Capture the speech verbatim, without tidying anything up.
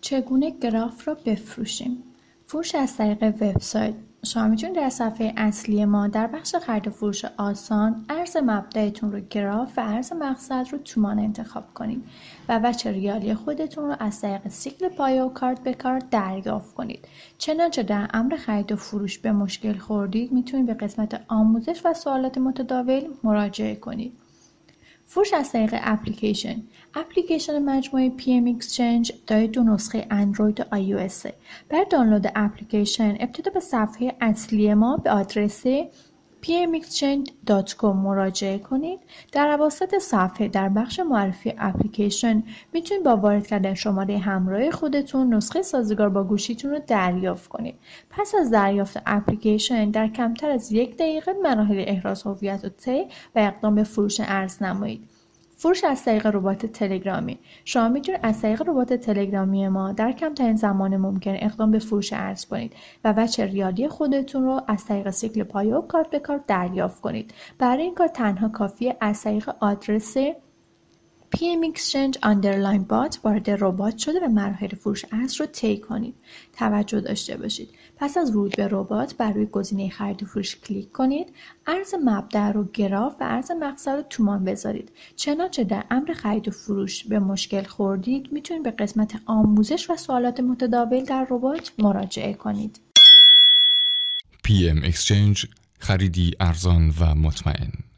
چگونه گراف را بفروشیم؟ فروش از طریق وبسایت. شما میتونید در صفحه اصلی ما در بخش خرید و فروش آسان ارز مبدأتون رو گراف و ارز مقصد رو تومان انتخاب کنید و وجه ریالی خودتون رو از طریق سیکل پایه و کارت به کارت دریافت کنید. چنانچه در امر خرید و فروش به مشکل خوردید میتونید به قسمت آموزش و سوالات متداول مراجعه کنید. فروش از طریق اپلیکیشن. اپلیکیشن مجموعه پی ام اکسچنج دارای دو نسخه اندروید و آی او اس. برای دانلود اپلیکیشن ابتدا به صفحه اصلی ما به آدرس پی ام اکسچنج دات کام مراجعه کنید. در اواسط صفحه در بخش معرفی اپلیکیشن میتونید با وارد کردن شماره همراه خودتون نسخه سازگار با گوشیتون رو دریافت کنید. پس از دریافت اپلیکیشن در کمتر از یک دقیقه مراحل احراز هویت رو طی و اقدام به فروش ارز نمایید. فروش از طریق ربات تلگرامی. شما میتونید از طریق ربات تلگرامی ما در کمترین زمان ممکن اقدام به فروش ارز کنید و وجه ریالی خودتون رو از طریق سیکل پایه و کارت به کارت دریافت کنید. برای این کار تنها کافیه از طریق آدرس پی ام اکسچنج آندرلاین بات وارد ربات شده و مراحل فروش ارز رو طی کنید. توجه داشته باشید. پس از ورود به ربات بر روی گزینه خرید و فروش کلیک کنید. ارز مبدأ رو گراف و ارز مقصد رو تومان بذارید. چنانچه در امر خرید و فروش به مشکل خوردید میتونید به قسمت آموزش و سوالات متداول در ربات مراجعه کنید. پی ام اکسچنج، خریدی ارزان و مطمئن.